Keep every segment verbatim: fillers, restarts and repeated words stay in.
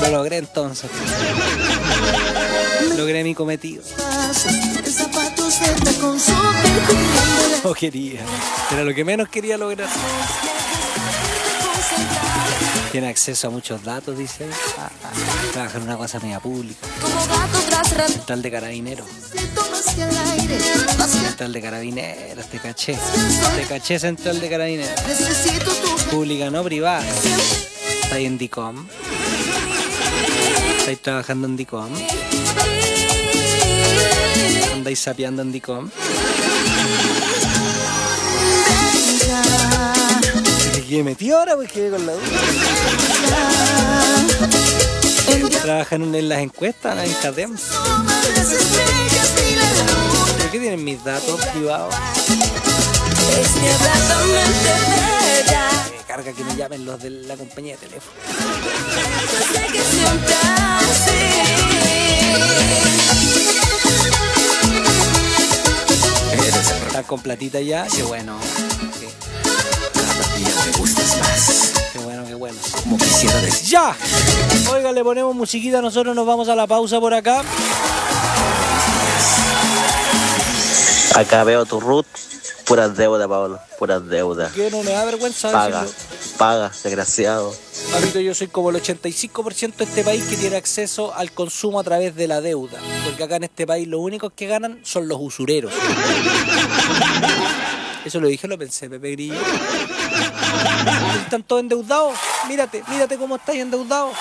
Lo logré entonces. Logré mi cometido. No quería. Era lo que menos quería lograr. Tiene acceso a muchos datos, dice. Ah, ah. Trabaja en una cosa media pública. Central de Carabineros. Central de Carabineros, te caché. Te caché, Central de Carabineros. Pública, no privada. ¿Está ahí en DICOM? ¿Estáis trabajando en DICOM? ¿Andáis sapeando en DICOM? ¿Qué metió ahora? Pues quedé con la duda. ¿Trabajan en las encuestas, en CADEM? ¿Por qué tienen mis datos privados? Me carga que me llamen los de la compañía de teléfono. Están con platita ya, qué bueno. Okay. Cada día me gustas más. Qué bueno, qué bueno. Como quisiera decir. ¡Ya! Oiga, le ponemos musiquita, nosotros nos vamos a la pausa por acá. Acá veo tu root. Puras deudas, Pablo, puras deudas. ¿Qué? No me da vergüenza Paga, decirlo. paga, desgraciado. Papito, yo soy como el ochenta y cinco por ciento de este país que tiene acceso al consumo a través de la deuda. Porque acá en este país los únicos que ganan son los usureros. Eso lo dije, lo pensé, Pepe Grillo. Están todos endeudados. Mírate, mírate cómo estáis endeudados.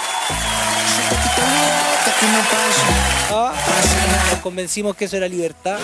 Ah, nos convencimos que eso era libertad.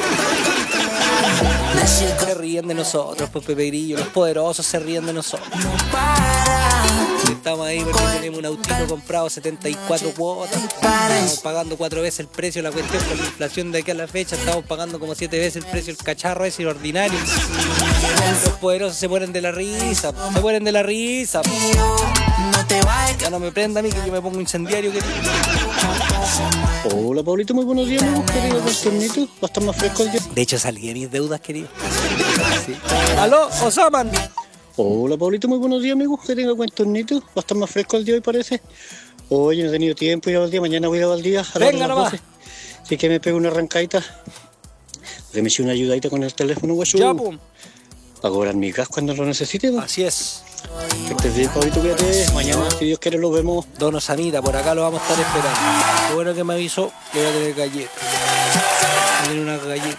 Se ríen de nosotros, pues Pepe Grillo. Los poderosos se ríen de nosotros. Estamos ahí porque tenemos un autito comprado setenta y cuatro cuotas. Estamos pagando cuatro veces el precio de la cuestión con la inflación de aquí a la fecha. Estamos pagando como siete veces el precio del cacharro ese, el ordinario. Los poderosos se mueren de la risa. Se mueren de la risa. Ya no me prenda a mí que yo me pongo incendiario. Que... Hola, Pablito, muy buenos días, amigos, querido contornito. Va a estar más fresco el día. De hecho, salí de mis deudas, querido. Sí. ¡Aló, Osaman! Hola, Pablito, muy buenos días, amigos. Que tenga buen tornito. Va a estar más fresco el día hoy, parece. Hoy no he tenido tiempo de ir al día. Mañana voy a ir al día. A Venga nomás. Así que me pego una arrancadita. Que me eche una ayudadita con el teléfono, guacho. Ya, pum. Para cobrar mi gas cuando lo necesite, ¿no? Así es. Que estés bien, Pablito, cuídate. Mañana, si Dios quiere, los vemos. Don Osamita, por acá lo vamos a estar esperando. Qué bueno que me avisó, le voy a tener galletas. Voy a tener una galleta.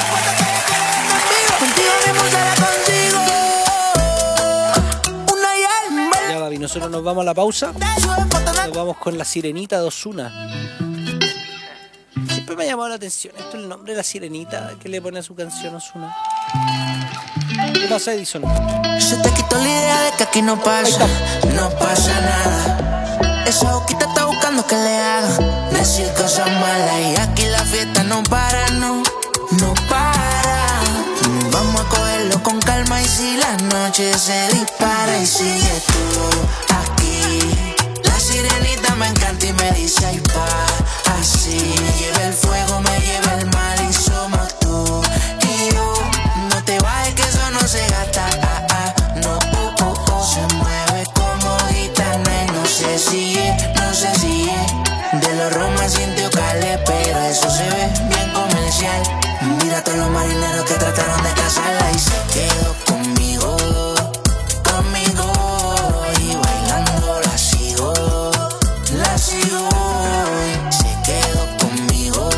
Ya, Babi, nosotros nos vamos a la pausa. Nos vamos con La Sirenita de Ozuna. Siempre me ha llamado la atención esto, el nombre de La Sirenita que le pone a su canción Ozuna. ¿Qué pasa, Edison? Se te quitó la idea de que aquí no pasa, no pasa nada. Esa boquita está buscando que le haga decir cosas malas y aquí la fiesta no para, no, no para. Vamos a cogerlo con calma y si la noche se dispara y sigue tú aquí. La sirenita me encanta y me dice ay pa, así. Me lleva el fuego, me lleva el mal y somos tú y yo. No te vayas que eso no se gasta, ah, ah, no, oh, oh, oh. Se mueve como gitana y no sé si es, no sé si es de los Roma sintió Cale, pero eso se ve bien comercial. Mira a todos los marineros que trataron de casarla y se quedó conmigo, conmigo. Y bailando la sigo, la sigo. Se quedó conmigo,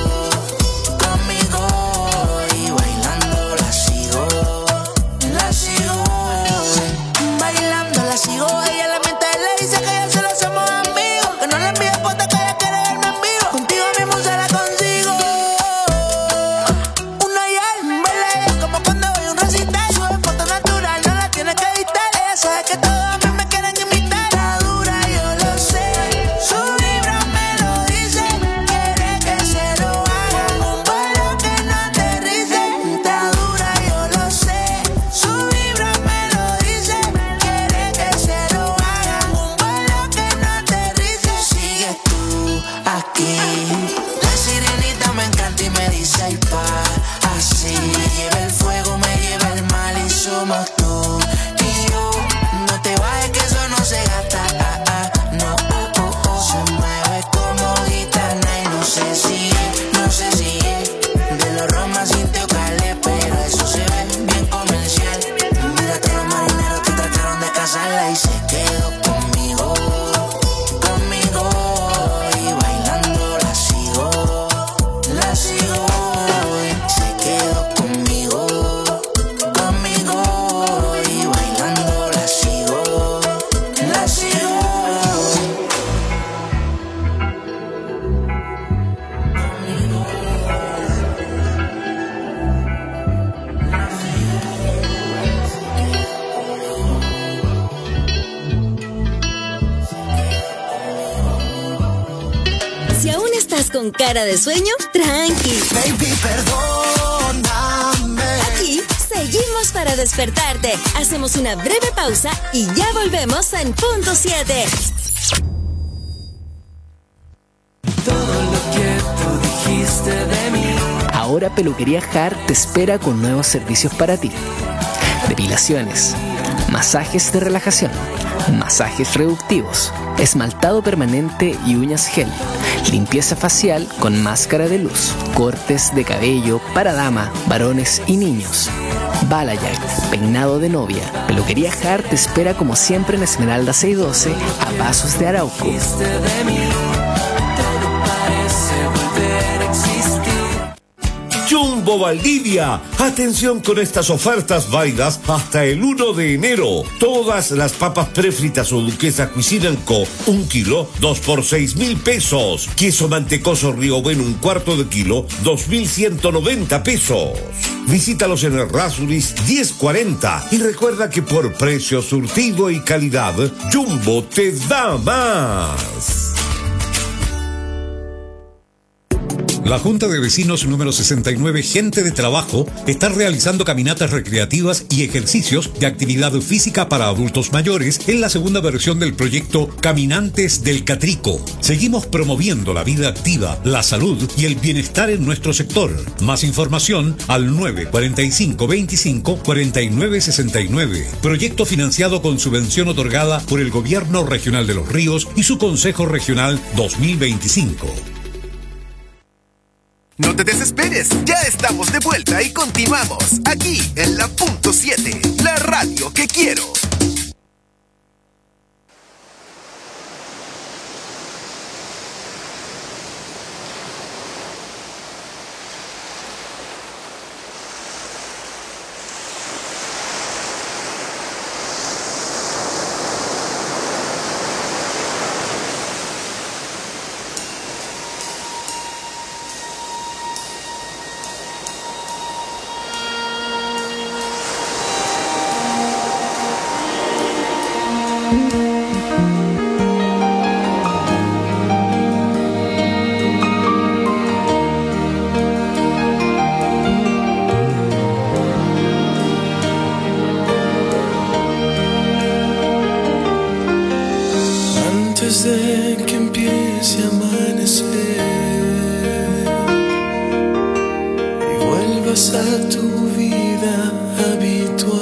conmigo. Y bailando la sigo, la sigo. Bailando la sigo, ella en la mente le dice que ya se lo hacemos amigos. Que no le envíe fotos que ella quiere verme en vivo. Contigo mismo se la consigo. Uno ya en verde, como cuando veo un recital. Sube foto natural, no la tiene que editar. Ella sabe que todos a mí me quieren imitar. Está dura, yo lo sé. Su libro me lo dice. Quiere que se lo hagan un vuelo que no aterrice. Está dura, yo lo sé. Su libro me lo dice. Quiere que se lo hagan un vuelo que no aterrice. Sigues tú aquí. La sirenita me encanta y me dice ay pa, así. Me lleva el fuego, me lleva el mal y somos tú y yo. No te vayas que eso no se gasta, ah, ah, no, oh, oh, oh. Se mueve ¿Estás con cara de sueño? Tranqui. Baby, perdóname. Aquí seguimos para despertarte. Hacemos una breve pausa y ya volvemos en punto siete. Todo lo que tú dijiste de mí. Ahora Peluquería Hart te espera con nuevos servicios para ti. Depilaciones, masajes de relajación, masajes reductivos, esmaltado permanente y uñas gel, limpieza facial con máscara de luz, cortes de cabello para dama, varones y niños, balayage, peinado de novia. Peluquería Hart te espera como siempre en Esmeralda seiscientos doce a Pasos de Arauco. Jumbo Valdivia. Atención con estas ofertas válidas hasta el uno de enero. Todas las papas prefritas o duquesa Cuisine and Co. Un kilo, dos por seis mil pesos. Queso mantecoso Río Bueno, un cuarto de kilo, dos mil ciento noventa pesos. Visítalos en el Rasuris diez cuarenta y recuerda que por precio, surtido y calidad, Jumbo te da más. La Junta de Vecinos número sesenta y nueve, Gente de Trabajo, está realizando caminatas recreativas y ejercicios de actividad física para adultos mayores en la segunda versión del proyecto Caminantes del Catrico. Seguimos promoviendo la vida activa, la salud y el bienestar en nuestro sector. Más información al nueve cuatro cinco, veinticinco, cuarenta y nueve sesenta y nueve. Proyecto financiado con subvención otorgada por el Gobierno Regional de Los Ríos y su Consejo Regional dos mil veinticinco. No te desesperes, ya estamos de vuelta y continuamos aquí en la punto siete, la radio que quiero. Antes de que empiece a amanecer y vuelvas a tu vida habitual,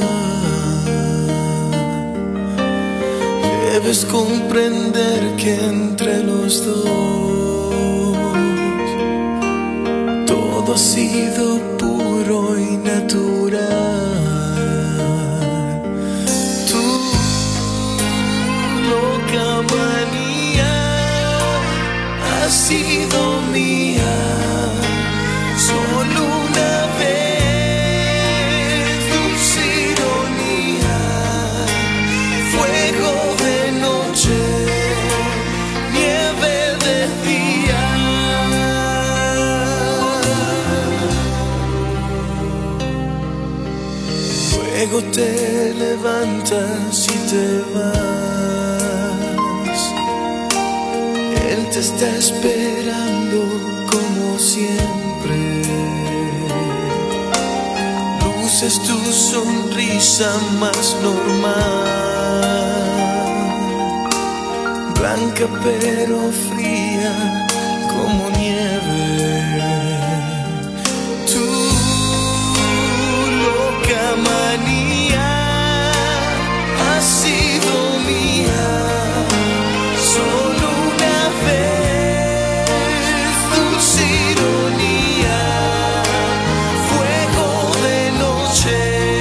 debes comprender que entre los dos todo ha sido puro y natural. Ha sido mía solo una vez, dulce ironía, fuego de noche, nieve de día. Luego te levantas y te vas. Él te está esperando como siempre. Luces tu sonrisa más normal, blanca pero fría como nieve. Tu loca manía ha sido mía solo una vez, dulce ironía, fuego de noche,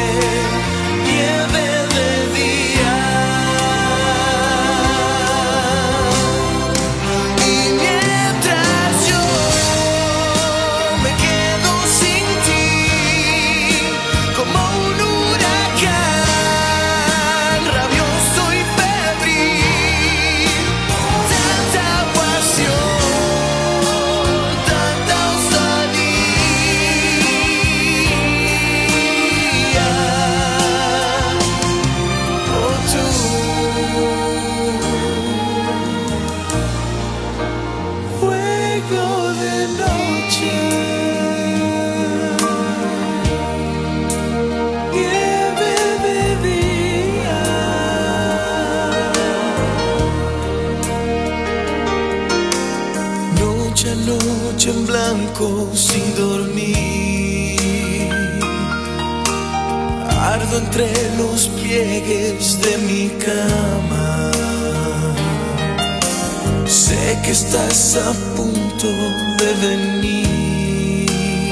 nieve de día. Y mientras yo noche, noche en blanco sin dormir. Ardo entre los pliegues de mi cama. Sé que estás a punto de venir,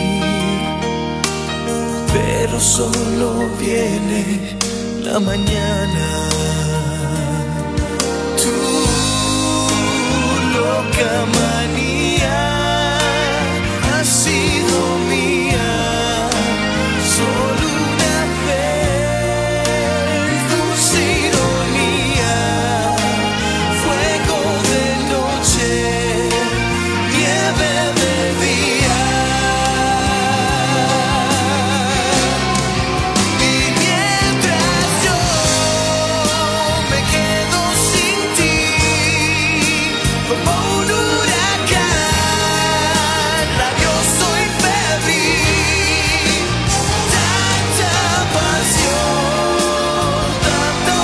pero solo viene la mañana. Tu loca manía ha sido mía solo una vez. Dulce ironía, fuego de noche, nieve de día. Y mientras yo me quedo sin ti, como un huracán, rabioso y febril, tanta pasión, tanto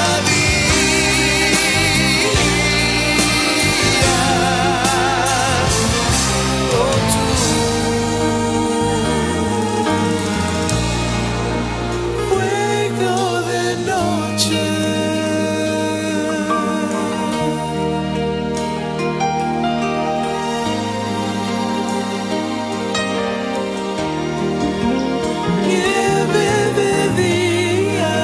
sabía. Oh, tú, fuego de noche. Nieve de día.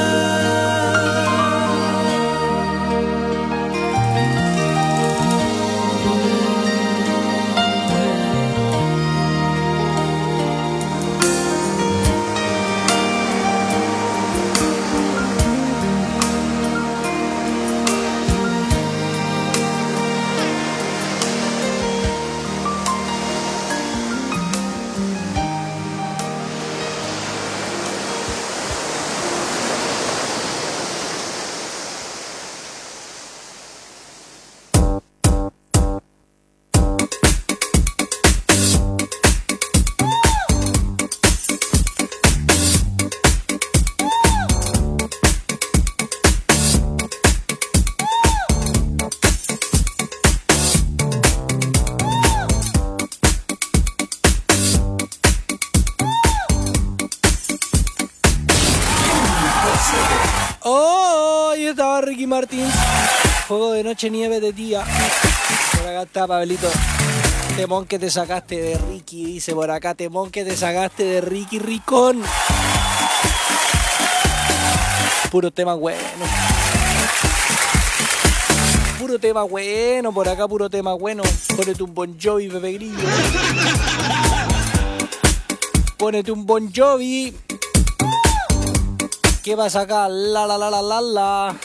Oh, yo estaba Ricky Martin. Fuego de noche, nieve de día. Por acá está Pablito. Temón que te sacaste de Ricky, dice por acá. Temón que te sacaste de Ricky Ricón. Puro tema bueno. Puro tema bueno, por acá puro tema bueno. Ponete un Bon Jovi, Pepe Grillo. Ponete un Bon Jovi. ¿Qué pasa acá? La la la la la la.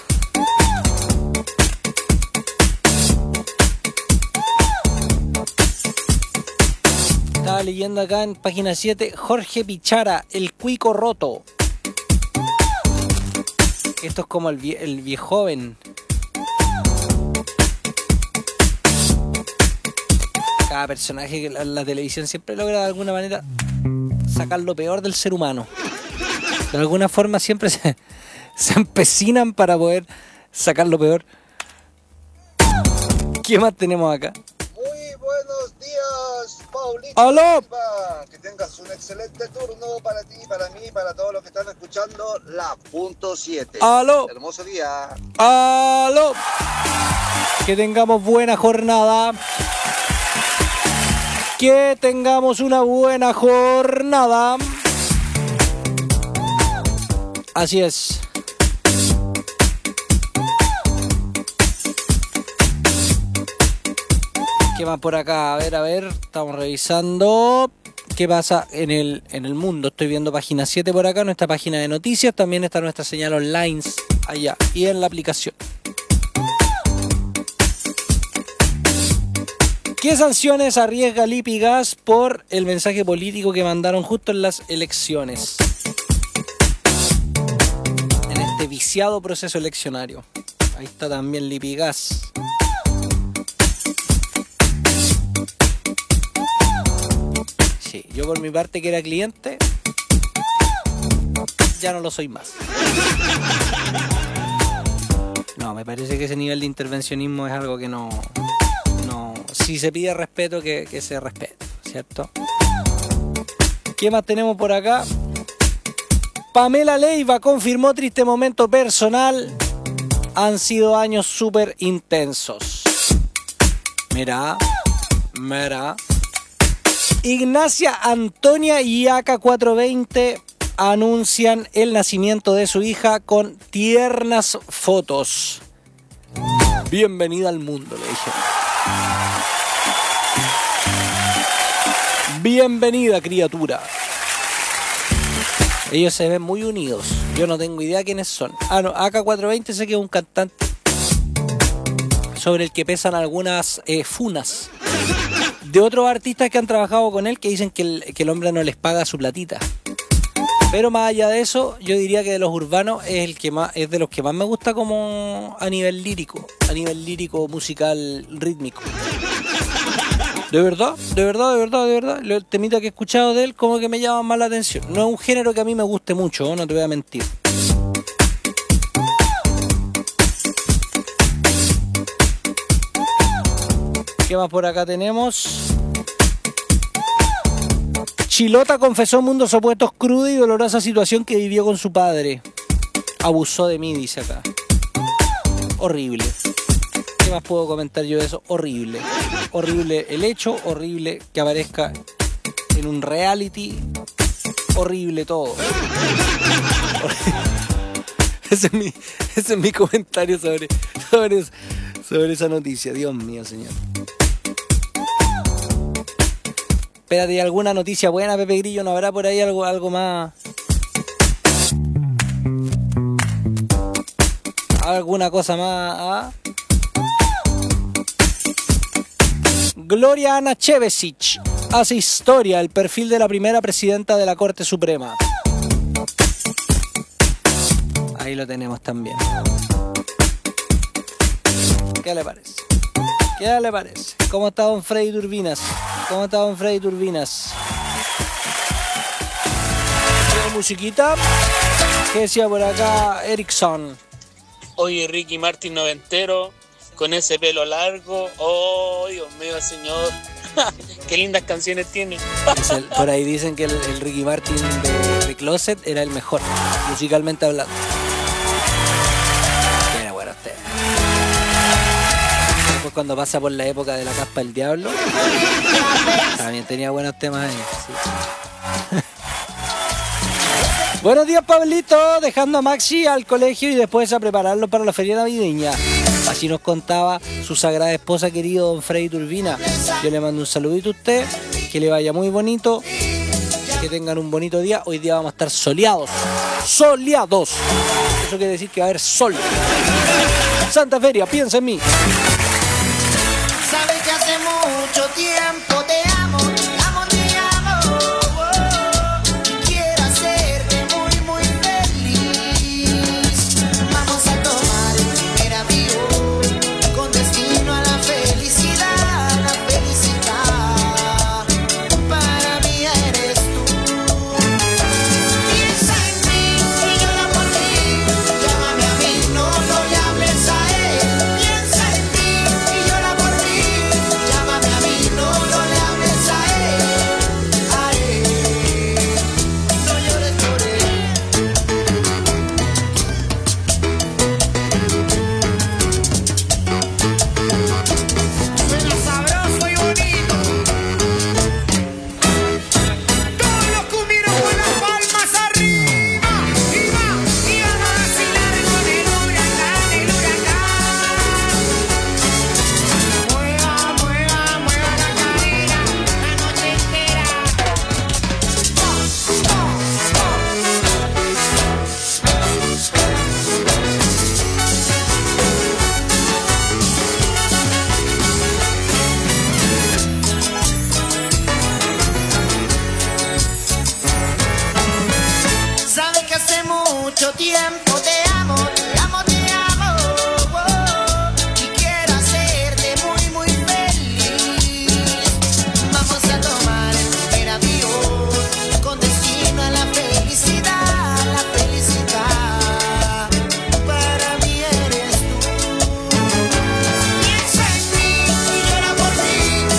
Estaba leyendo acá en página siete, Jorge Pichara, el cuico roto. Esto es como el, vie el viejoven. Cada personaje que la, la televisión siempre logra de alguna manera sacar lo peor del ser humano. De alguna forma siempre se, se empecinan para poder sacar lo peor. ¿Qué más tenemos acá? Muy buenos días, Paulito. ¡Aló! Que tengas un excelente turno para ti, para mí, para todos los que están escuchando la punto siete. ¡Aló! Hermoso día. ¡Aló! Que tengamos buena jornada. Que tengamos una buena jornada. Así es. ¿Qué más por acá? A ver, a ver. Estamos revisando. ¿Qué pasa en el, en el mundo? Estoy viendo página siete por acá, nuestra página de noticias. También está nuestra señal online allá y en la aplicación. ¿Qué sanciones arriesga Lipigas por el mensaje político que mandaron justo en las elecciones? En este viciado proceso eleccionario. Ahí está también Lipigas. Sí, yo por mi parte que era cliente, ya no lo soy más. No, me parece que ese nivel de intervencionismo es algo que no... no si si se pide respeto, que, que se respete, ¿cierto? ¿Qué más tenemos por acá? Pamela Leiva confirmó triste momento personal. Han sido años súper intensos. Mira, mira. Ignacia Antonia y A K cuatrocientos veinte anuncian el nacimiento de su hija con tiernas fotos. Bienvenida al mundo, le dije. Bienvenida, criatura. Ellos se ven muy unidos. Yo no tengo idea quiénes son. Ah, no, A K cuatrocientos veinte sé que es un cantante sobre el que pesan algunas eh, funas de otros artistas que han trabajado con él, que dicen que el, que el hombre no les paga su platita. Pero más allá de eso, yo diría que de los urbanos es el que más es de los que más me gusta como a nivel lírico, a nivel lírico, musical, rítmico. De verdad, de verdad, de verdad, de verdad. Los temitas que he escuchado de él como que me llaman más la atención. No es un género que a mí me guste mucho, no te voy a mentir. ¿Qué más por acá tenemos? Chilota confesó mundos opuestos cruda y dolorosa situación que vivió con su padre. Abusó de mí, dice acá. Horrible. ¿Qué más puedo comentar yo de eso? Horrible. Horrible el hecho, horrible que aparezca en un reality. Horrible todo. Ese es mi, ese es mi comentario sobre, sobre, sobre esa noticia. Dios mío, señor. Espérate, ¿hay alguna noticia buena, Pepe Grillo? ¿No habrá por ahí algo, algo más? ¿Alguna cosa más? ¿Ah? Gloria Ana Chevesic hace historia, el perfil de la primera presidenta de la Corte Suprema. Ahí lo tenemos también. ¿Qué le parece? ¿Qué le parece? ¿Cómo está don Freddy Turbinas? ¿Cómo está don Freddy Turbinas? ¿Tiene musiquita? ¿Qué decía por acá Erickson? Oye, Ricky Martin noventero, con ese pelo largo. Oh, Dios mío, señor. Qué lindas canciones tiene. El, por ahí dicen que el, el Ricky Martin de, de Closet era el mejor, musicalmente hablando. Era bueno usted. Después cuando pasa por la época de la Caspa del Diablo, también tenía buenos temas ahí. Sí. Buenos días, Pablito, dejando a Maxi al colegio y después a prepararlo para la feria navideña. Así nos contaba su sagrada esposa, querido don Freddy Turbina. Yo le mando un saludito a usted, que le vaya muy bonito, que tengan un bonito día. Hoy día vamos a estar soleados, soleados. Eso quiere decir que va a haber sol. Santa Feria, piensa en mí. Sabes que hace mucho tiempo te amo, amo, te amo. Quiero hacerte muy, muy feliz. Vamos a tomar el primer avión con destino a la felicidad, la felicidad. Para mí eres tú. Piensa en mí y llora por ti. Llámame a mí, no, no le hables a él. Piensa en mí y llora por ti. Llámame a mí, no, no le hables a él. A él. No llores por él. Suena sabroso y bonito. Todos los cumbieros con las palmas arriba. Y va, y vamos a vacilar con el huracán, el huracán. Mueva, mueva, mueva la cadera la noche entera. Sabes que hace mucho tiempo te amo, te amo, te amo. Oh, y quiero hacerte muy, muy feliz. Vamos a tomar el primer avión con destino a la felicidad, la felicidad. Para mí eres tú. Piensa en mí y llora por ti.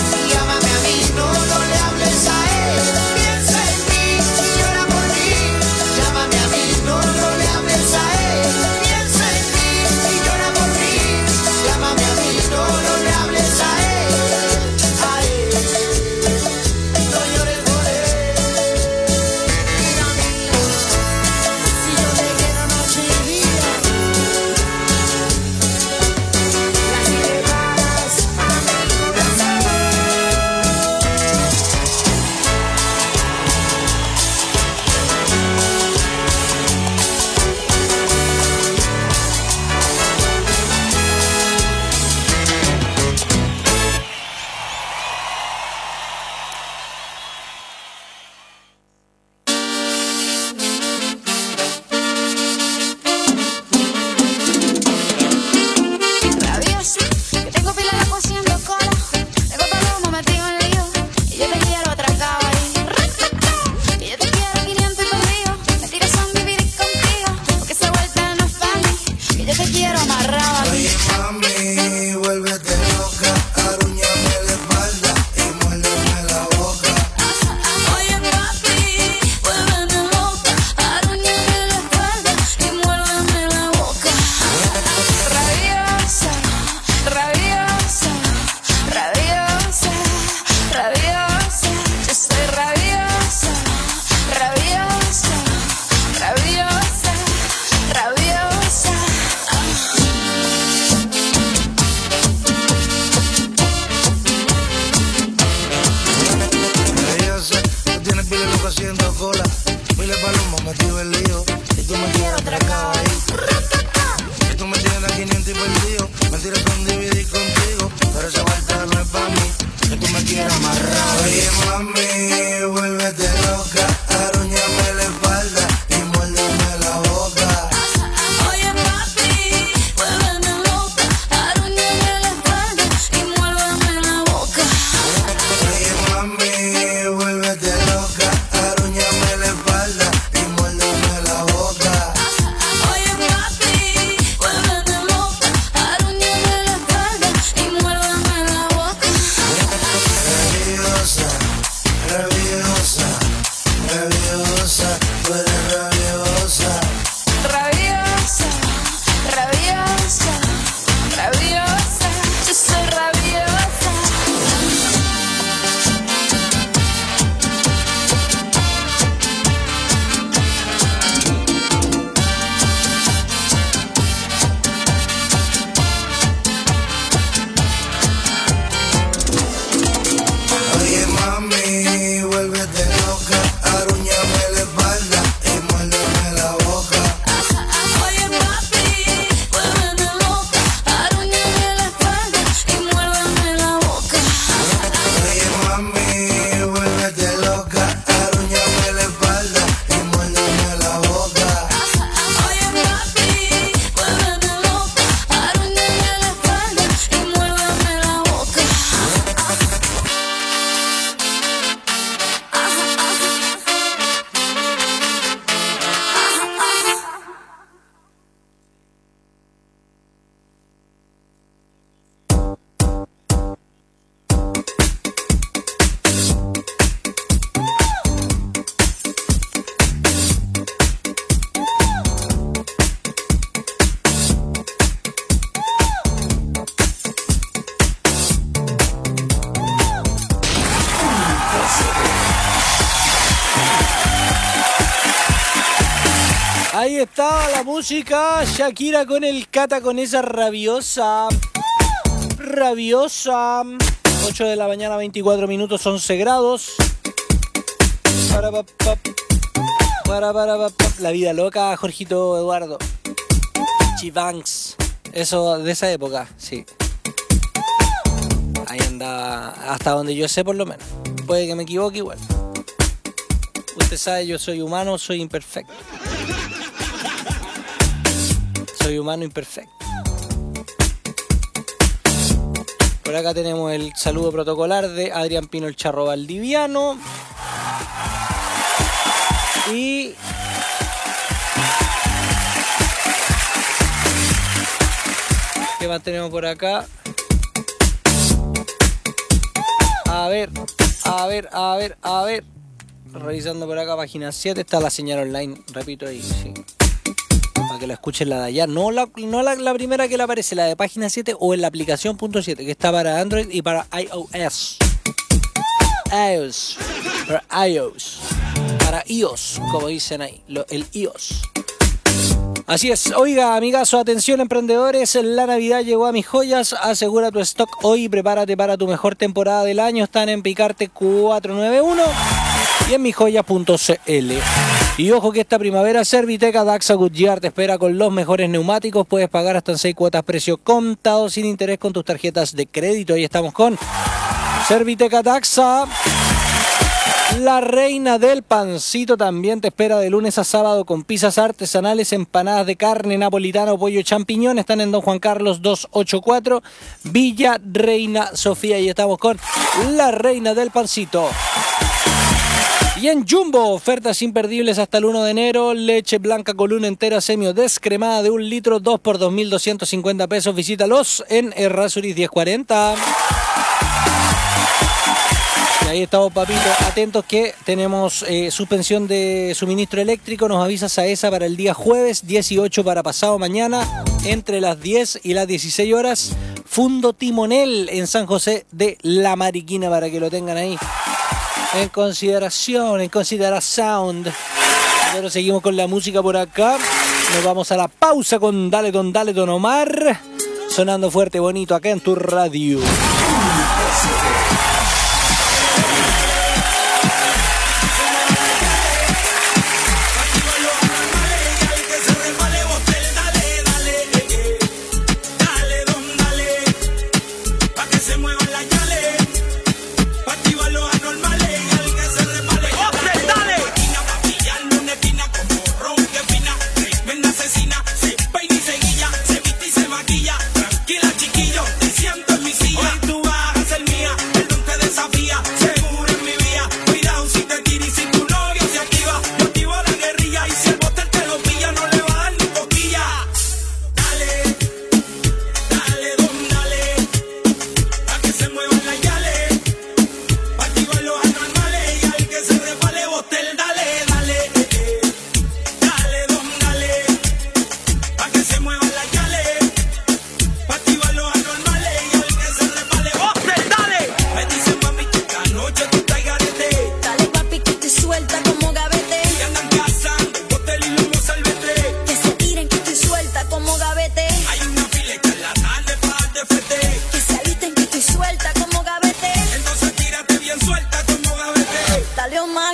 quiera amarrar. Oye mami, vuélvete loca, arúñame la espalda y muérdeme la boca. Oye papi, vuélveme loca, arúñame la espalda y muérdeme la boca. Oye mami, vuélvete loca, arúñame la espalda y muérdeme la boca. Oye papi, vuélveme loca, arúñame la espalda y muérdeme la boca. Rabiosa, rabiosa, rabiosa, tú eres rabiosa. Rabiosa, rabiosa, rabiosa, yo soy rabiosa. Oye mami, vuélvete loca, arúñame la espalda y muérdeme la boca. Oye papi, vuélveme loca, arúñame la espalda y muérdeme la boca. Oye mami, vuélvete loca, arúñame la espalda y muérdeme la boca. Oye papi, vuélveme loca, arúñame la espalda y muérdeme la boca. Ahí está la música, Shakira con el Cata con esa rabiosa, rabiosa. ocho de la mañana, veinticuatro minutos, once grados. Para, pa, pa, para, para, pa, pa. La vida loca, Jorgito Eduardo. Chivanks, eso de esa época, sí. Ahí andaba, hasta donde yo sé por lo menos. Puede que me equivoque igual. Usted sabe, yo soy humano, soy imperfecto. Soy humano imperfecto. Por acá tenemos el saludo protocolar de Adrián Pino el Charro Valdiviano. Y ¿qué más tenemos por acá? A ver, a ver, a ver, a ver. Revisando por acá página siete, está la señal online, repito ahí, sí. Para que la escuchen la de allá. No la, no la, la primera que le aparece, la de página siete o en la aplicación punto siete, que está para Android y para iOS. iOS. Para iOS. Para iOS, como dicen ahí. Lo, el iOS. Así es. Oiga, amigazo, atención emprendedores. La Navidad llegó a Mis Joyas. Asegura tu stock hoy y prepárate para tu mejor temporada del año. Están en Picarte cuatrocientos noventa y uno y en misjoyas punto cl. Y ojo que esta primavera Serviteca Daxa Goodyear te espera con los mejores neumáticos. Puedes pagar hasta en seis cuotas precio contado sin interés con tus tarjetas de crédito. Ahí estamos con Serviteca Daxa. La reina del pancito también te espera de lunes a sábado con pizzas artesanales, empanadas de carne, napolitano, pollo, champiñón. Están en Don Juan Carlos doscientos ochenta y cuatro, Villa Reina Sofía. Y estamos con la reina del pancito. Y en Jumbo, ofertas imperdibles hasta el uno de enero. Leche blanca columna entera semio descremada de un litro, dos por dos mil doscientos cincuenta pesos. Visítalos en Errázuriz diez cuarenta. Y ahí estamos, papito, atentos que tenemos eh, suspensión de suministro eléctrico. Nos avisa Saesa para el día jueves dieciocho, para pasado mañana, entre las diez y las dieciséis horas. Fundo Timonel en San José de la Mariquina, para que lo tengan ahí en consideración, en consideración. Nosotros seguimos con la música por acá. Nos vamos a la pausa con Dale Don, Dale Don Omar, sonando fuerte, bonito acá en tu radio.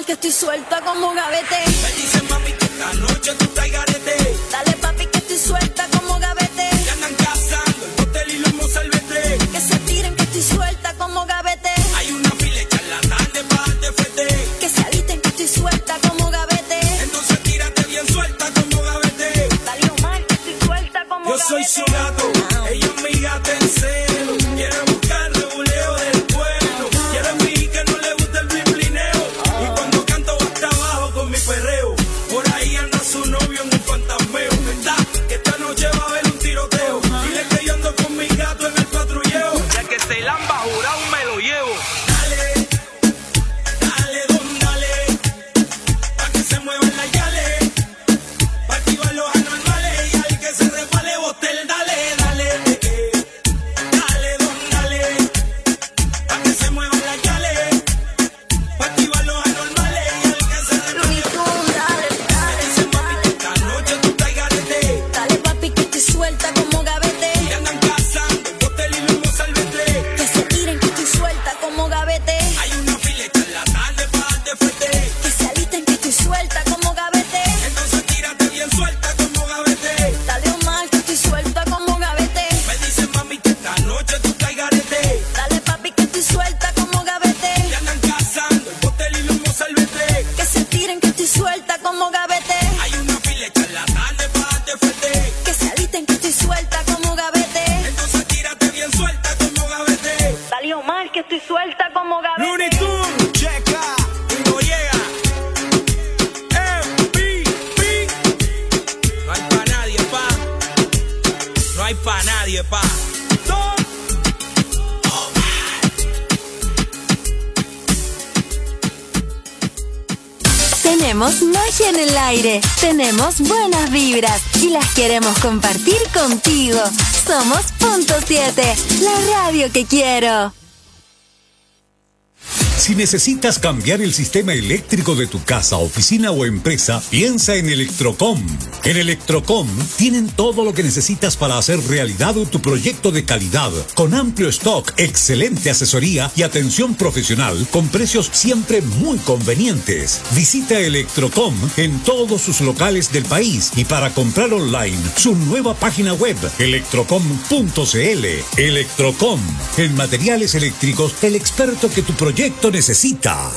que estoy suelta como gavete. Me dicen mami que esta noche tú estás garete. Dale papi que estoy suelta como gavete. Que andan cazando el hotel y los mozalbete. Que se tiren que estoy suelta como gavete. Hay una fila charlatán de parte fuerte. Que se alisten que estoy suelta como gavete. Entonces tírate bien suelta como gavete. Dale Omar que estoy suelta como Yo gavete. soy su gato, ella es mi gata en celo. Quiere buscar reguleo del pueblo. Quiere fingir que no le gusta el blinblineo. Y cuando canto hasta abajo con mi perreo. Por ahí anda su novio en un fantasmeo. ¿Verdad? Que esta noche va a haber un tiroteo. Dile que yo ando con mi gato en el patrulleo. Ya que se lamba jurado me lo llevo. Dale, dale, don, dale. Pa' que se muevan las yales. Pa' activar los anormales. Y al que se resbale botel, dale, dale. Dale, don, dale. Pa' que se muevan las yales. Pa' activar los anormales. Y al que se resbale Dale, dicen mami que esta noche tú estás garete. dale papi que estoy suelta como gavete. Y andan cazando el hotel y los mozalbete. Que se tiren que estoy suelta como gavete. Hay una fila charlatán de parte fuerte. Que se alisten que estoy suelta como gavete. Entonces tírate bien suelta como gavete. Dale Omar que estoy suelta como gavete. Me dicen mami que esta noche tú estás garete. Dale papi que estoy suelta como gavete. Y andan cazando el hotel y los mozalbete. Que se tiren que estoy suelta como gavete. Hay una fila charlatán de parte fuerte. Que se alisten que estoy suelta como gavete. Entonces tírate bien suelta como gavete. Dale Omar que estoy suelta como gavete. Looney Tunes, checa, y no llega. M V P. No hay pa' nadie, pa. No hay pa' nadie, pa. Don Tenemos magia en el aire, tenemos buenas vibras y las queremos compartir contigo. Somos Punto siete, la radio que quiero. Si necesitas cambiar el sistema eléctrico de tu casa, oficina o empresa, piensa en Electrocom. En Electrocom tienen todo lo que necesitas para hacer realidad tu proyecto de calidad, con amplio stock, excelente asesoría y atención profesional, con precios siempre muy convenientes. Visita Electrocom en todos sus locales del país y para comprar online, su nueva página web, electrocom punto cl. Electrocom, en materiales eléctricos, el experto que tu proyecto necesita.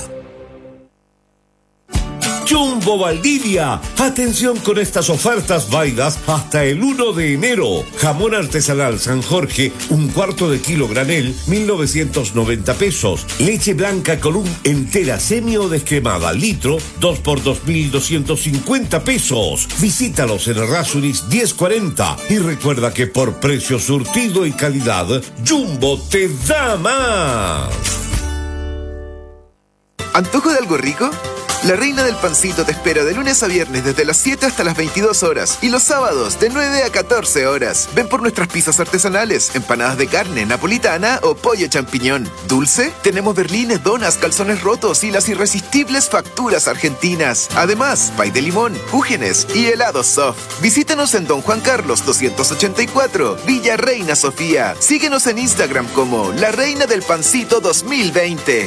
Jumbo Valdivia. Atención con estas ofertas válidas hasta el uno de enero. Jamón artesanal San Jorge, un cuarto de kilo granel, mil novecientos noventa pesos. Leche blanca Column entera semi o descremada, litro, dos por dos mil doscientos cincuenta pesos. Visítalos en Errázuriz diez cuarenta y recuerda que por precio surtido y calidad, Jumbo te da más. ¿Antojo de algo rico? La Reina del Pancito te espera de lunes a viernes desde las siete hasta las veintidós horas y los sábados de nueve a catorce horas. Ven por nuestras pizzas artesanales, empanadas de carne, napolitana o pollo champiñón. ¿Dulce? Tenemos berlines, donas, calzones rotos y las irresistibles facturas argentinas. Además, pay de limón, cúgenes y helados soft. Visítanos en Don Juan Carlos doscientos ochenta y cuatro, Villa Reina Sofía. Síguenos en Instagram como La Reina del Pancito dos mil veinte.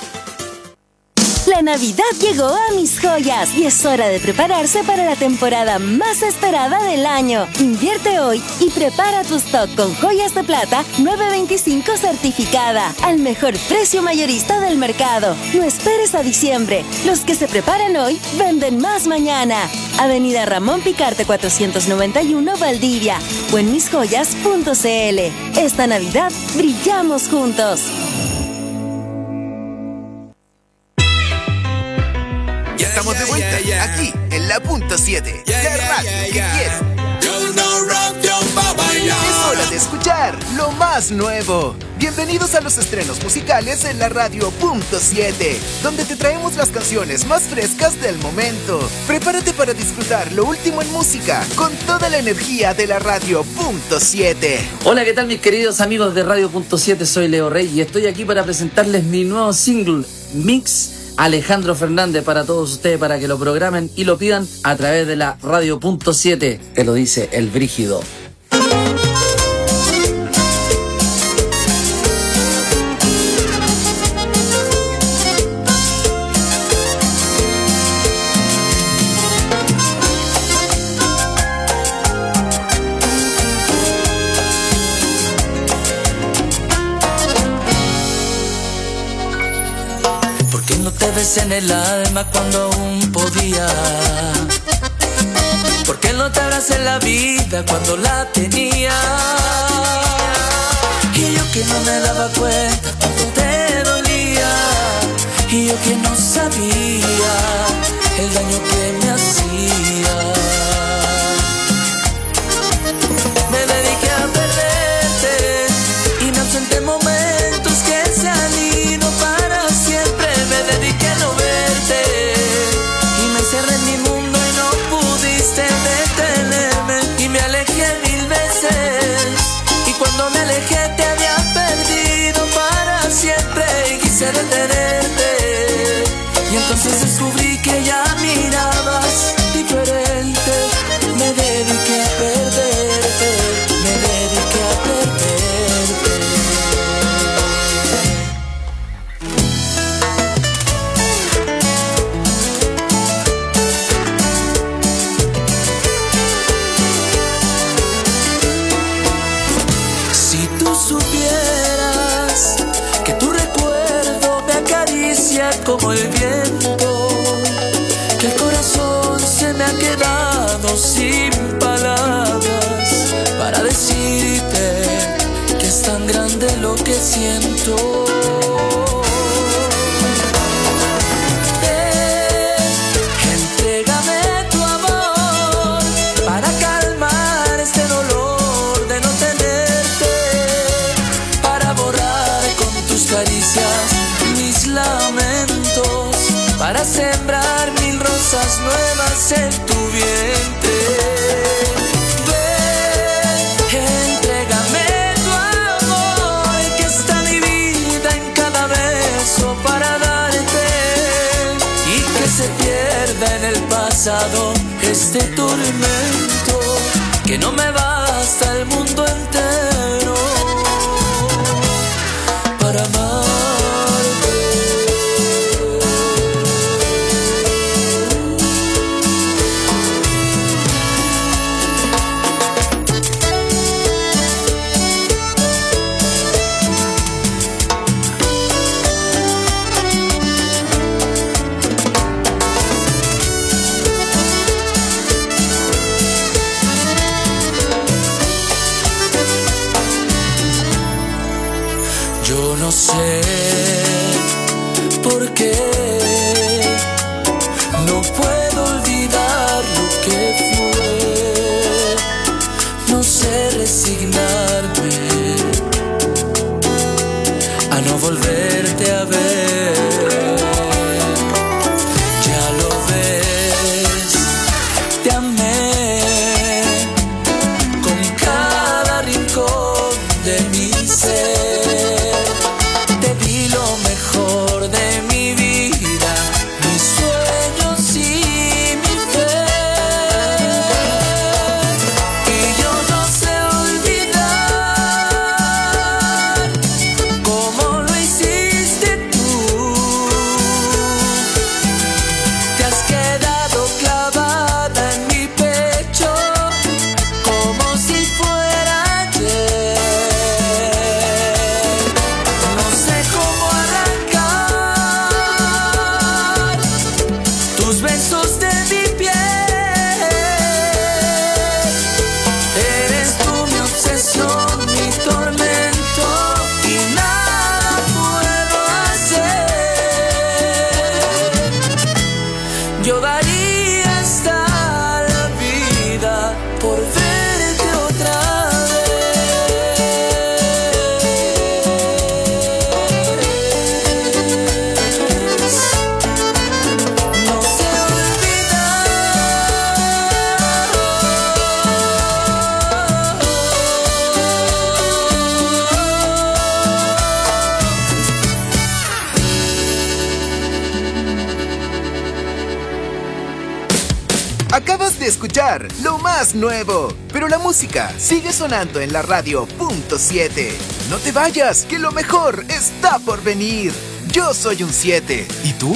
La Navidad llegó a Mis Joyas y es hora de prepararse para la temporada más esperada del año. Invierte hoy y prepara tu stock con joyas de plata nueve veinticinco certificada al mejor precio mayorista del mercado. No esperes a diciembre. Los que se preparan hoy venden más mañana. Avenida Ramón Picarte cuatrocientos noventa y uno, Valdivia o en mis joyas punto cl. Esta Navidad brillamos juntos. Estamos de vuelta, aquí, en la punto siete, la radio que quiero. Es hora de escuchar lo más nuevo. Bienvenidos a los estrenos musicales en la radio punto siete, donde te traemos las canciones más frescas del momento. Prepárate para disfrutar lo último en música, con toda la energía de la radio punto siete. Hola, ¿qué tal mis queridos amigos de radio punto siete? Soy Leo Rey y estoy aquí para presentarles mi nuevo single, Mix Alejandro Fernández, para todos ustedes, para que lo programen y lo pidan a través de la radio punto siete, que lo dice el Brígido. que no te besé en el alma cuando aún podía. ¿Por qué no te abracé en la vida cuando la tenía? Y yo que no me daba cuenta cuando te dolía, y yo que no sabía el daño que me hacía. Me dediqué a perderte y me ausenté en momentos que se han ido para siempre. Me dediqué a no verte y me encerré en mi mundo y no pudiste detenerme. Y me alejé mil veces y cuando me alejé te había perdido para siempre. Y quise detenerte y entonces descubrí que ya mirabas diferente. Me dediqué a perderte, me dediqué a perderte. Si tú supieras que tu recuerdo me acaricia como el viento, que el corazón se me ha quedado sin palabras para decirte que es tan grande lo que siento. Ven, entrégame tu amor para calmar este dolor de no tenerte, para borrar con tus caricias mis lamentos, para sembrar mil rosas nuevas en tu vientre. Ven, entrégame tu amor, que está mi vida en cada beso para darte, y que se pierda en el pasado este tormento, que no me basta el mundo entero para amar. Yo no sé por qué no puedo olvidar lo que fue. No sé resignarme a no volverte a ver. Ya lo ves, te amé con cada rincón de mi ser. De mi vida, mis sueños y mi fe, y yo no sé olvidar como lo hiciste tú. Te has quedado clavada en mi pecho como si fuera ayer. No sé cómo tus besos de mi piel. Eres tú mi obsesión, mi tormento, y nada puedo hacer. Yo daría hasta la vida por verte otra Acabas de escuchar lo más nuevo, pero la música sigue sonando en la radio punto siete. No te vayas, que lo mejor está por venir. Yo soy un siete. ¿Y tú?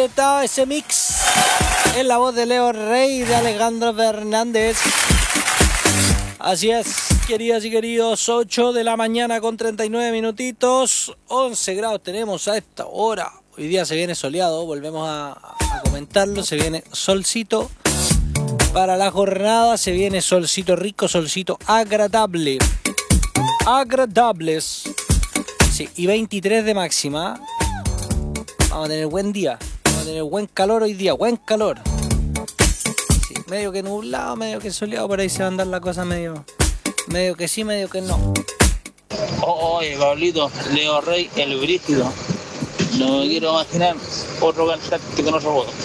Z, ese mix. Es la voz de Leo Rey y de Alejandro Fernández. Así es, queridas y queridos, ocho de la mañana con treinta y nueve minutitos, once grados tenemos a esta hora. Hoy día se viene soleado, volvemos a, a comentarlo, se viene solcito para la jornada, se viene solcito rico, solcito agradable. Agradables. Sí, y veintitrés de máxima. Vamos a tener buen día, vamos a tener buen calor hoy día, buen calor. Sí, medio que nublado, medio que soleado, por ahí se va a andar la cosa medio, medio que sí, medio que no. Oye, Pablito, Leo Rey, el brígido. No me quiero imaginar otro cantante con otro voto.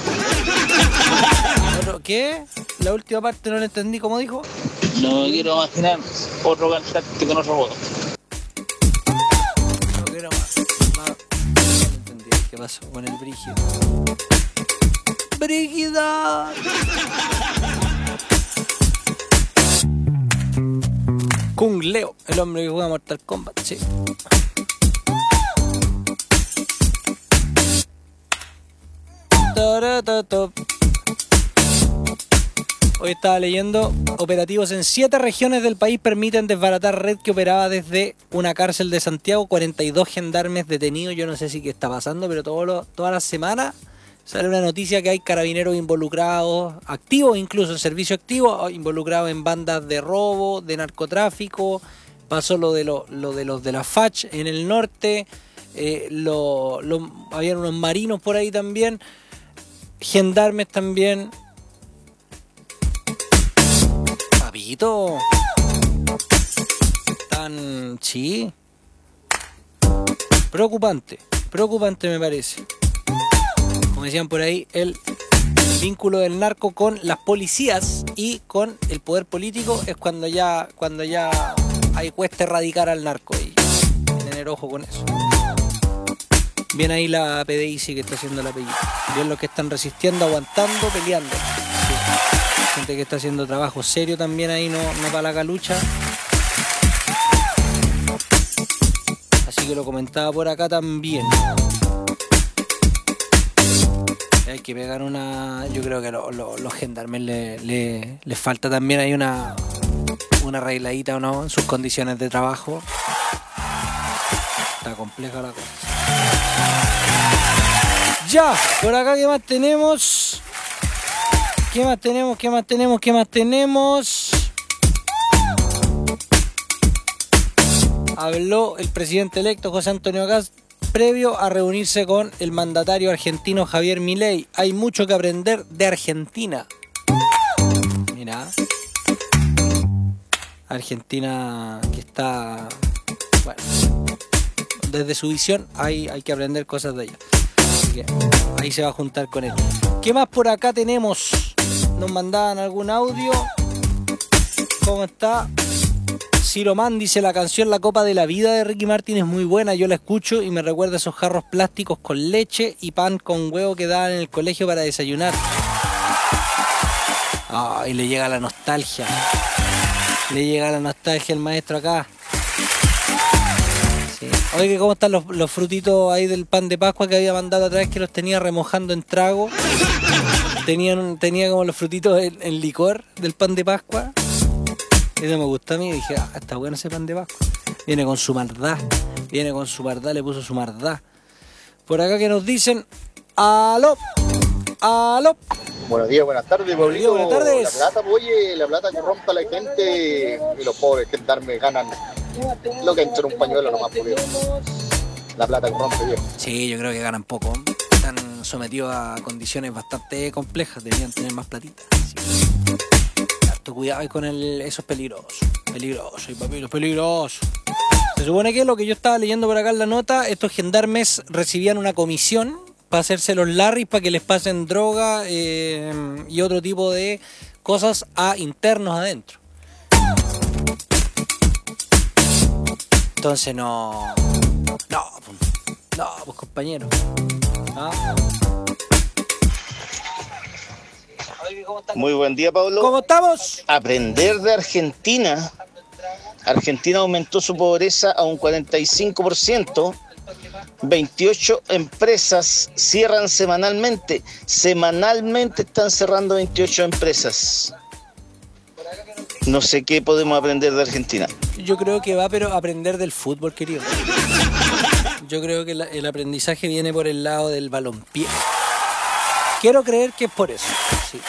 ¿Qué? La última parte no la entendí, ¿cómo dijo? No me quiero imaginar otro cantante con otro voto. No quiero más. más. No entendí qué pasó con el brígido. ¡Brígida! Kung Leo, el hombre que juega Mortal Kombat, sí. Hoy estaba leyendo, operativos en siete regiones del país permiten desbaratar red que operaba desde una cárcel de Santiago, cuarenta y dos gendarmes detenidos. Yo no sé si qué está pasando, pero todo lo, todas las semanas sale una noticia que hay carabineros involucrados, activos incluso, en servicio activo, involucrados en bandas de robo, de narcotráfico. Pasó lo de, lo, lo de los de la F A C en el norte, eh, lo, lo, habían unos marinos por ahí también, gendarmes también. Papito, tan... sí, preocupante, preocupante me parece. Como decían por ahí, el vínculo del narco con las policías y con el poder político es cuando ya, cuando ya ahí cuesta erradicar al narco y tener ojo con eso. Bien ahí la P D I sí que está haciendo la película. Bien los que están resistiendo, aguantando, peleando. Sí. Gente que está haciendo trabajo serio también ahí, no, no para la calucha. Así que lo comentaba por acá también. Hay que pegar una... Yo creo que a lo, lo, los gendarmes les le, le falta también ahí una una arregladita o no en sus condiciones de trabajo. Está compleja la cosa. Ya, por acá ¿qué más tenemos? ¿Qué más tenemos? ¿Qué más tenemos? ¿Qué más tenemos? Habló el presidente electo José Antonio Kast previo a reunirse con el mandatario argentino Javier Milei. Hay mucho que aprender de Argentina. Mira. Argentina que está... Bueno, desde su visión hay, hay que aprender cosas de ella. Así que ahí se va a juntar con él. ¿Qué más por acá tenemos? Nos mandaban algún audio. ¿Cómo está? Ciro Man dice: la canción La Copa de la Vida de Ricky Martin es muy buena, yo la escucho y me recuerda esos jarros plásticos con leche y pan con huevo que daban en el colegio para desayunar. Ah, y le llega la nostalgia. Le llega la nostalgia al maestro acá. Sí. Oye, ¿cómo están los, los frutitos ahí del pan de Pascua que había mandado otra vez, que los tenía remojando en trago? Tenían, tenía como los frutitos en, en licor del pan de Pascua. Eso me gustó a mí y dije, ah, está bueno ese pan de Pascua. Viene con su mardá, viene con su mardá, le puso su mardá. Por acá que nos dicen, aló, aló. Buenos días, buenas tardes, Pablito. Buenas tardes. La plata, oye, la plata que rompa la gente y los pobres gendarmes ganan lo que entra en un pañuelo nomás, por Dios. La plata que rompe, viejo. Sí, yo creo que ganan poco. Están sometidos a condiciones bastante complejas, deberían tener más platita. Sí. Cuidado con el, eso es peligroso, peligroso, y papito, es peligroso. Se supone que lo que yo estaba leyendo por acá en la nota, estos gendarmes recibían una comisión para hacerse los larris, para que les pasen droga eh, y otro tipo de cosas a internos adentro. Entonces no, no, no, pues compañero. ¿Ah? Muy buen día, Pablo. ¿Cómo estamos? Aprender de Argentina. Argentina aumentó su pobreza a un cuarenta y cinco por ciento veintiocho empresas cierran semanalmente. Semanalmente están cerrando veintiocho empresas. No sé qué podemos aprender de Argentina. Yo creo que va, pero a aprender del fútbol, querido. Yo creo que la, el aprendizaje viene por el lado del balompié. Quiero creer que es por eso. Sí.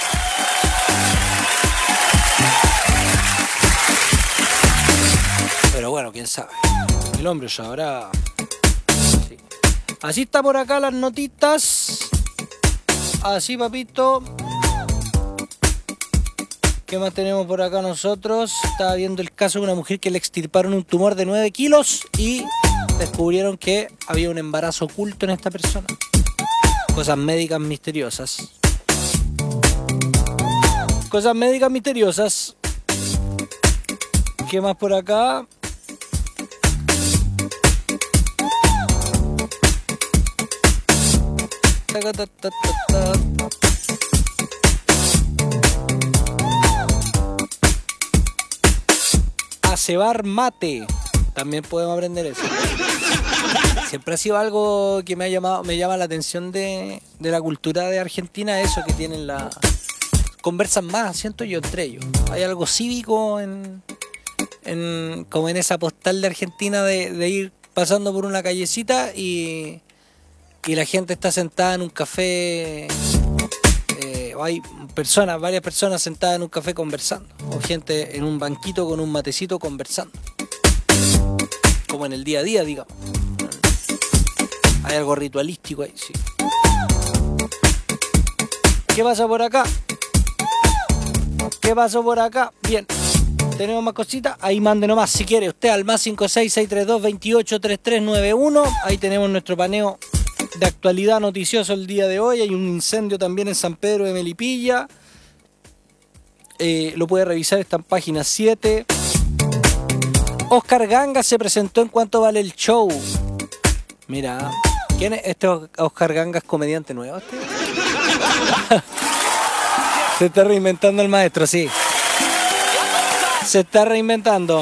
Pero bueno, quién sabe. El hombre sabrá. Sí. Así está por acá las notitas. Así, papito. ¿Qué más tenemos por acá nosotros? Estaba viendo el caso de una mujer que le extirparon un tumor de nueve kilos y descubrieron que había un embarazo oculto en esta persona. Cosas médicas misteriosas. Cosas médicas misteriosas. ¿Qué más por acá? Ta, ta, ta, ta, ta. A cebar mate. También podemos aprender eso. Siempre ha sido algo que me ha llamado, me llama la atención de, de la cultura de Argentina, eso que tienen la... Conversan más, siento yo, entre ellos. Hay algo cívico en, en como en esa postal de Argentina de, de ir pasando por una callecita y, y la gente está sentada en un café. Eh, hay personas, varias personas sentadas en un café conversando. O gente en un banquito con un matecito conversando. Como en el día a día, digamos. Hay algo ritualístico ahí, sí. ¿Qué pasa por acá? ¿Qué pasó por acá? Bien. ¿Tenemos más cositas? Ahí mande nomás si quiere usted al más cinco seis seis tres dos veintiocho treinta y tres noventa y uno. Ahí tenemos nuestro paneo de actualidad noticioso el día de hoy. Hay un incendio también en San Pedro de Melipilla. Eh, lo puede revisar, está en página siete. Oscar Ganga se presentó en Cuánto Vale el Show. Mira, ¿quién es este Oscar Ganga? ¿Es comediante nuevo este? Se está reinventando el maestro, sí. Se está reinventando.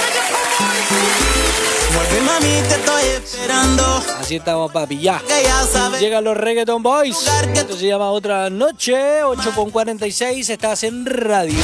Vuelve, mami, te estoy esperando. Así estamos, papi, ya. Llegan los Reggaeton Boys. Esto se llama Otra Noche. ocho con cuarenta y seis. Estás en radio.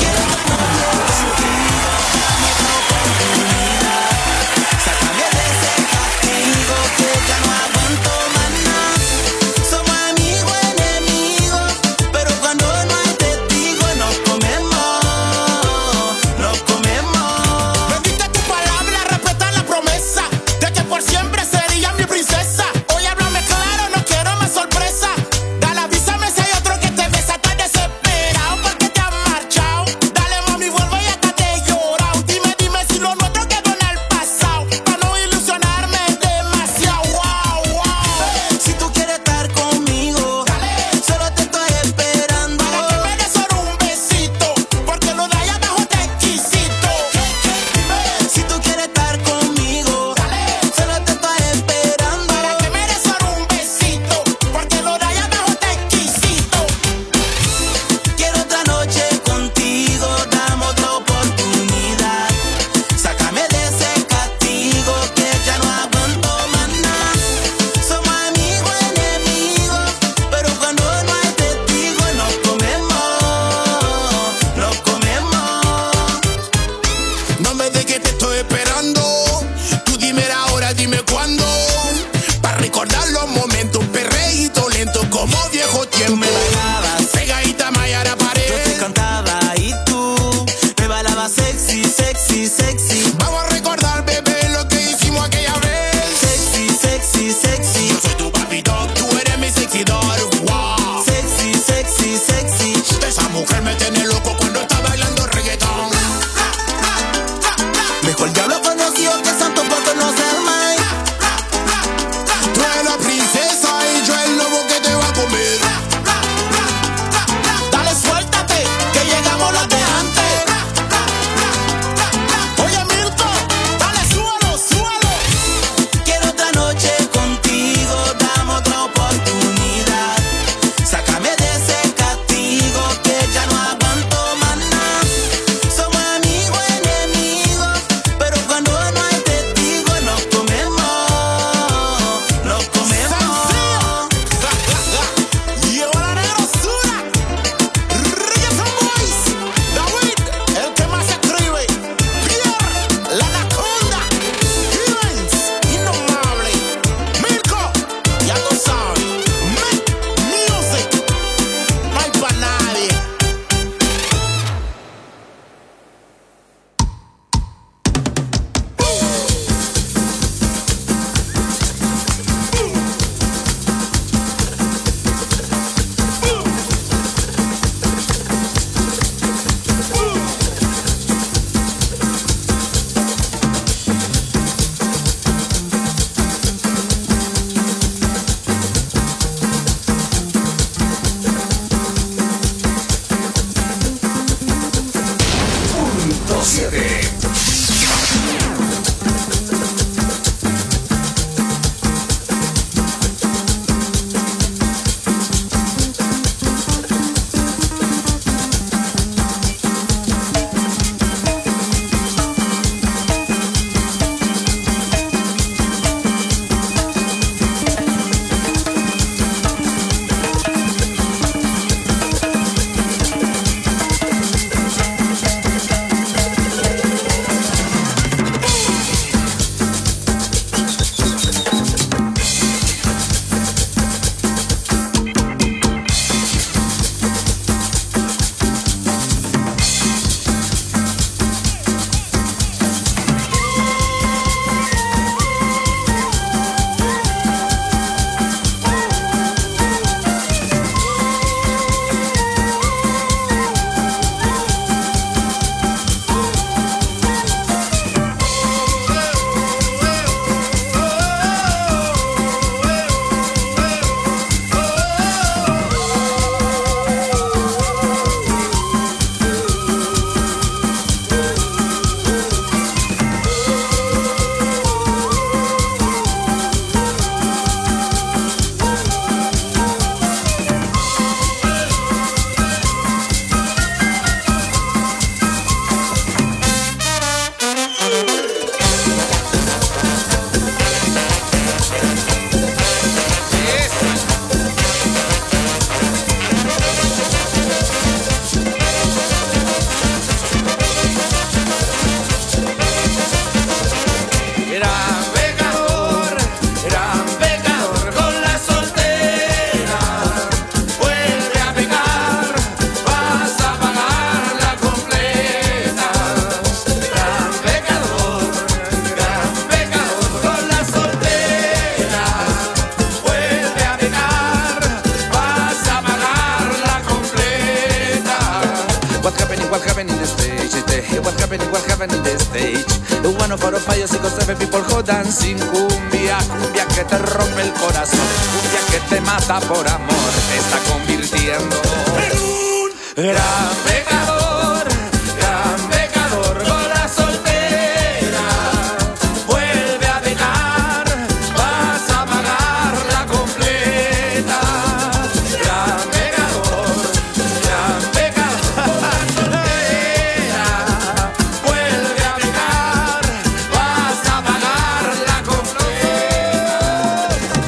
heaven, igual heaven in the stage. One for five, six, seven people who dancing. Cumbia, cumbia que te rompe el corazón. Cumbia que te mata por amor. Te está convirtiendo en un gran pecador. Gran pecador con la soltera. Vuelve a pecar, vas a pagarla completa. Gran pecador, gran pecador con la soltera. Vuelve a pecar, vas a pagarla completa.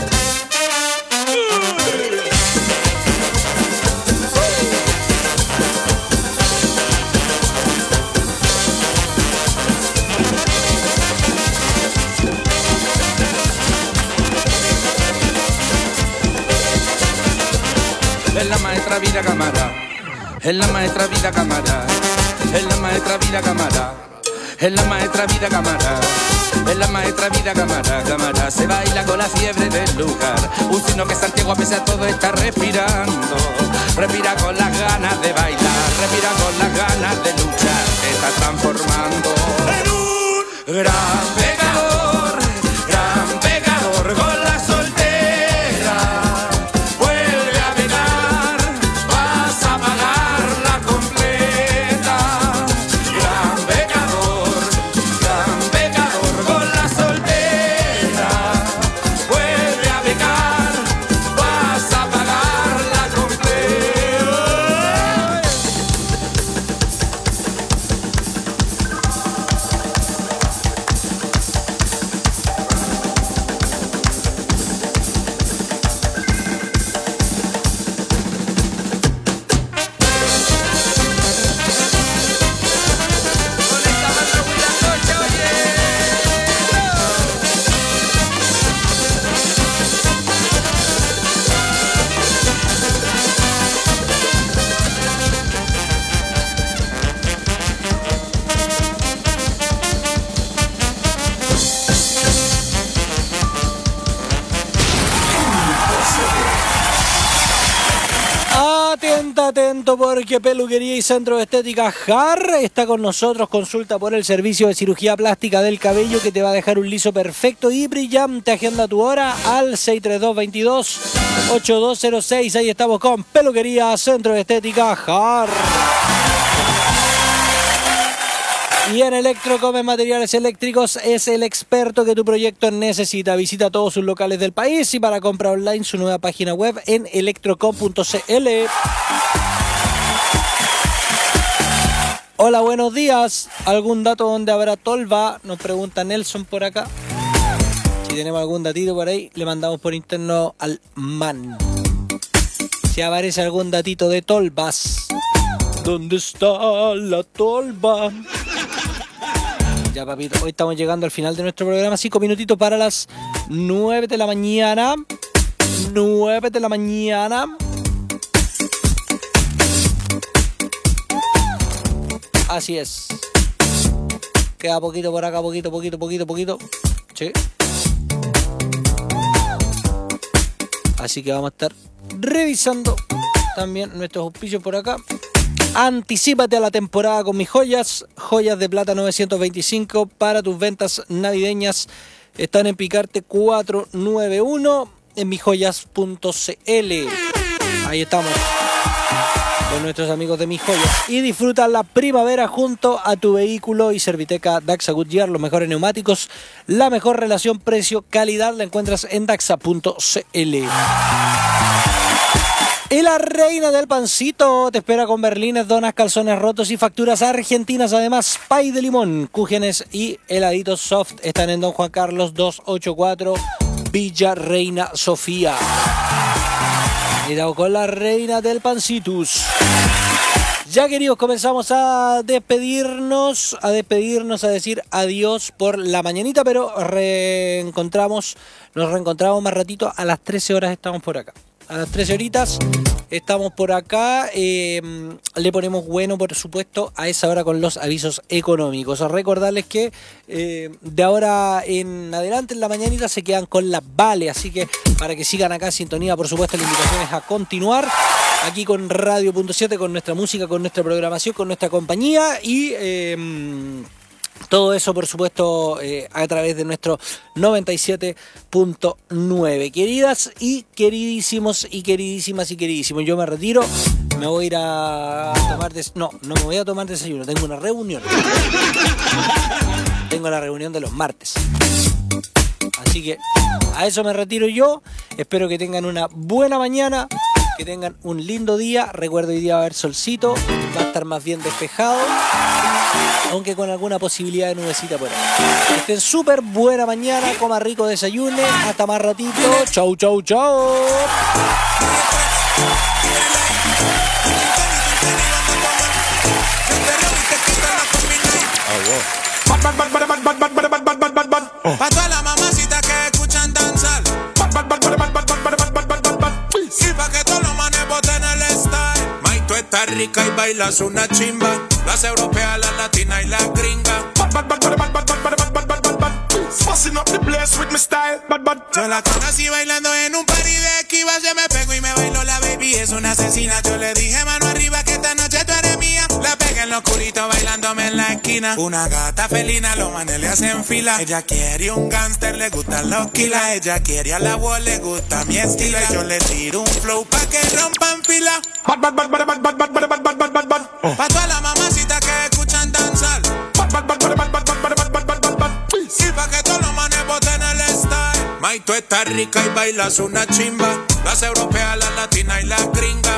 Es la maestra vida cámara, es la maestra vida cámara, es la maestra vida cámara, es la maestra vida cámara, es la maestra vida cámara, cámara. Se baila con la fiebre del lugar, un signo que Santiago a pesar de todo está respirando. Respira con las ganas de bailar, respira con las ganas de luchar. Se está transformando en un gran pecador, gran pecador con la soltera. Vuelve a pecar, vas a pagarla completa. Gran pecador, gran pecador con la soltera. Vuelve a pecar, vas a pagarla completa. Atenta, atento, porque Peluquería y Centro de Estética Jar está con nosotros. Consulta por el servicio de cirugía plástica del cabello que te va a dejar un liso perfecto y brillante. Agenda tu hora al seis tres dos, veintidós, ochenta y dos cero seis. Ahí estamos con Peluquería Centro de Estética Jar. Y en Electrocom en materiales eléctricos es el experto que tu proyecto necesita. Visita todos sus locales del país y para compra online su nueva página web en electrocom punto c l. Hola, buenos días. ¿Algún dato donde habrá tolva? Nos pregunta Nelson por acá. Si tenemos algún datito por ahí, le mandamos por interno al man. Si aparece algún datito de tolvas. ¿Dónde está la tolva? Ya, papito, hoy estamos llegando al final de nuestro programa. Cinco minutitos para las nueve de la mañana. Nueve de la mañana. Así es. Queda poquito por acá, poquito, poquito, poquito, poquito. Sí. Así que vamos a estar revisando también nuestros auspicios por acá. Anticípate a la temporada con mis joyas. Joyas de plata novecientos veinticinco para tus ventas navideñas. Están en Picarte cuatrocientos noventa y uno en misjoyas punto c l. Ahí estamos con nuestros amigos de Mis Joyas. Y disfruta la primavera junto a tu vehículo y Serviteca Daxa Goodyear. Los mejores neumáticos, la mejor relación precio-calidad la encuentras en daxa punto c l. Y la reina del pancito te espera con berlines, donas, calzones rotos y facturas argentinas. Además, pay de limón, cúgenes y heladitos soft están en Don Juan Carlos doscientos ochenta y cuatro, Villa Reina Sofía. Cuidado con la reina del pancitus. Ya, queridos, comenzamos a despedirnos, a despedirnos, a decir adiós por la mañanita, pero reencontramos, nos reencontramos más ratito. A las trece horas estamos por acá. A las trece horitas estamos por acá. Eh, le ponemos bueno, por supuesto, a esa hora con los avisos económicos. A recordarles que eh, de ahora en adelante en la mañanita se quedan con la Vale. Así que para que sigan acá en sintonía, por supuesto, la invitación es a continuar. aquí con Radio punto siete, con nuestra música, con nuestra programación, con nuestra compañía y eh, todo eso, por supuesto, eh, a través de nuestro noventa y siete punto nueve. Queridas y queridísimos y queridísimas y queridísimos, yo me retiro. Me voy a ir a tomar des... No, no me voy a tomar desayuno. Tengo una reunión. Tengo la reunión de los martes. Así que a eso me retiro yo. Espero que tengan una buena mañana. Que tengan un lindo día. Recuerdo, hoy día va a haber solcito. Va a estar más bien despejado. Aunque con alguna posibilidad de nubecita por ahí. Que estén súper buena mañana. Coma rico, desayune. Hasta más ratito. Chau, chau, chau. Pa' todas las mamacitas que escuchan danzar. Y pa' que todos los manes boten el style. May, tú estás rica y bailas una chimba. Las europeas, las latinas y las gringas. Fussing up the place with my style. Yo la conocí bailando en un party de esquivas. Yo me pego y me bailo, la baby es una asesina. Yo le dije mano arriba que esta noche tú eres mía. La pegué en lo oscurito bailándome en la esquina. Una gata felina, los manes le hacen fila. Ella quiere un gangster, le gustan los kilas. Ella quiere a la voz, le gusta mi estilo. Y yo le tiro un flow pa' que rompan fila. Pa' todas las mamacitas que escuchan danzar. Y pa' que todos los manes boten el style. May, tú estás rica y bailas una chimba. Las europeas, las latinas y las gringas.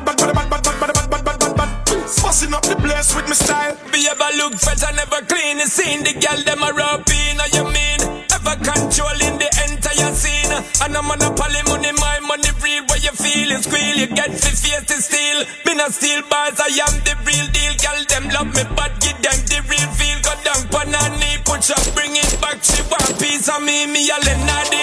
Fussing up the place with my style. Be ever look fresh and never clean. You seen the girl them a rub in. You mean ever controlling the entire scene. And I'm on a poly money, my money real. Where you feel it squeal, you get the face to steal. Been a steel bars, I am the real deal. Girl them love me, but give them the real feel. Go down pan her knee, put up, bring it back. She want piece of me, me a Lenardi.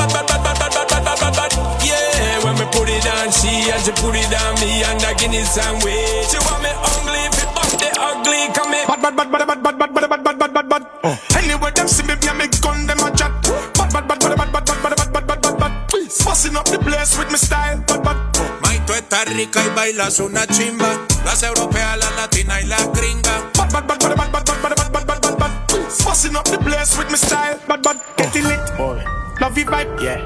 Yeah, when me put it on she and she put it on me and I give it some way. She want me ugly, if it up the ugly, come me. Bad, bad, bad, bad, bad, bad, bad, bad, bad, bad, bad, bad. Anyway, them see me, me a make gun, them a chat. Bad, bad, bad, bad, bad, bad, bad, bad, bad, bad, bad, bad. Fussing up the place with my style. Bad, bad. May, tú estás rica y bailas una chimba. Las europeas, las latinas y las gringas. Bad, bad, bad, bad, bad, bad, bad, bad, bad, bad, bad, bad. Fussing up the place with my style. Bad, bad. Get it lit, boy. Love you vibe, yeah.